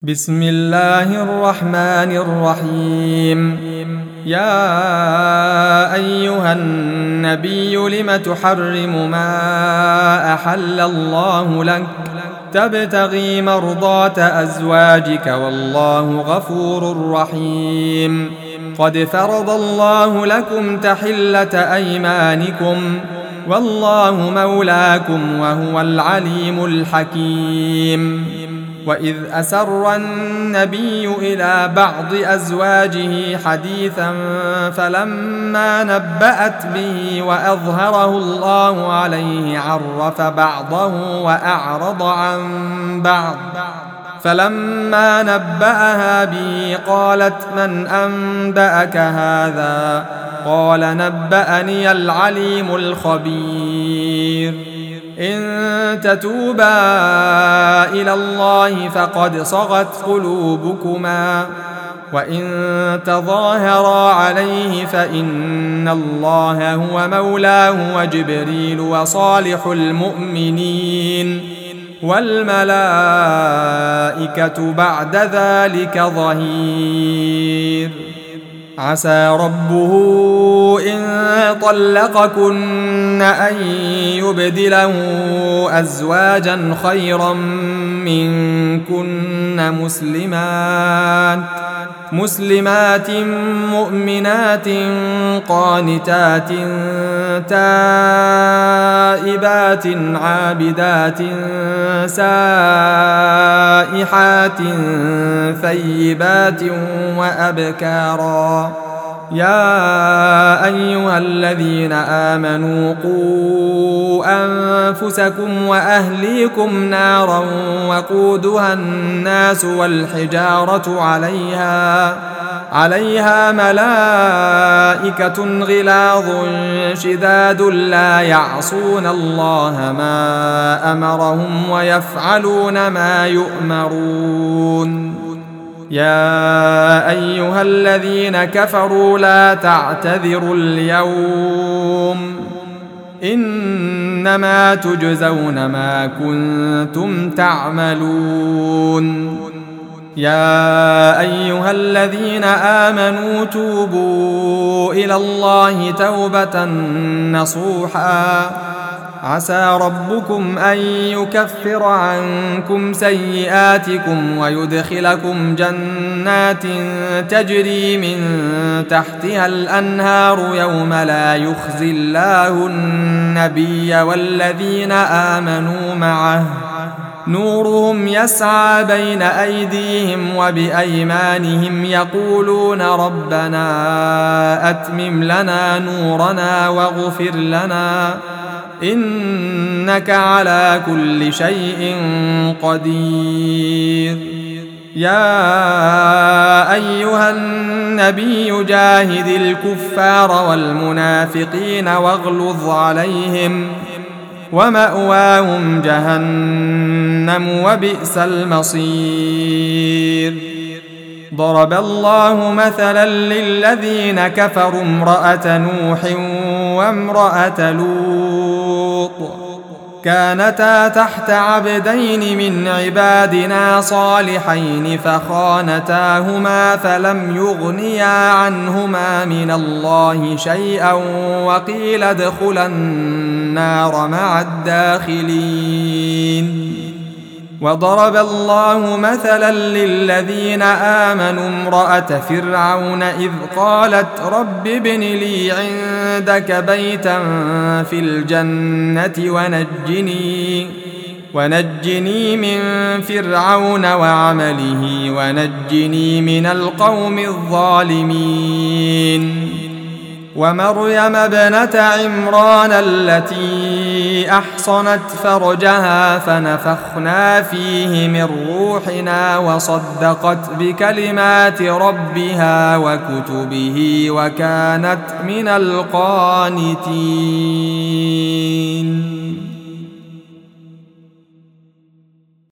بسم الله الرحمن الرحيم. يا أيها النبي لم تحرم ما أحل الله لك تبتغي مرضات أزواجك والله غفور رحيم. قد فرض الله لكم تحلة أيمانكم والله مولاكم وهو العليم الحكيم. وإذ أسر النبي إلى بعض أزواجه حديثا فلما نبأت به وأظهره الله عليه عرف بعضه وأعرض عن بعض فلما نبأها به قالت من أنبأك هذا؟ قال نبأني العليم الخبير. إن تتوبا إلى الله فقد صغت قلوبكما وإن تظاهرا عليه فإن الله هو مولاه وجبريل وصالح المؤمنين والملائكة بعد ذلك ظهير. عسى ربه إن طلقكن أن يبدله أزواجا خيرا منكن مسلمات مؤمنات قانتات تائبات عابدات سائحات ثيبات وأبكارا. يا أيها الذين آمنوا قوا أنفسكم وأهليكم نارا وقودها الناس والحجارة عليها ملائكة غلاظ شداد لا يعصون الله ما أمرهم ويفعلون ما يؤمرون. يا أيها الذين كفروا لا تعتذروا اليوم إنما تجزون ما كنتم تعملون. يا أيها الذين آمنوا توبوا إلى الله توبة نصوحا عسى ربكم أن يكفر عنكم سيئاتكم ويدخلكم جنات تجري من تحتها الأنهار يوم لا يخزي الله النبي والذين آمنوا معه نورهم يسعى بين أيديهم وبأيمانهم يقولون ربنا أتمم لنا نورنا واغفر لنا إنك على كل شيء قدير. يا أيها النبي جاهد الكفار والمنافقين واغلظ عليهم ومأواهم جهنم وبئس المصير. ضرب الله مثلا للذين كفروا امرأة نوح وامرأة لوط كانتا تحت عبدين من عبادنا صالحين فخانتاهما فلم يغنيا عنهما من الله شيئا وقيل ادخلا النار مع الداخلين. وضرب الله مثلا للذين آمنوا امرأة فرعون إذ قالت رب ابن لي عندك بيتا في الجنة ونجني من فرعون وعمله ونجني من القوم الظالمين. ومريم ابنة عمران التي أحصنت فرجها فنفخنا فيه من روحنا وصدقت بكلمات ربها وكتبه وكانت من القانتين.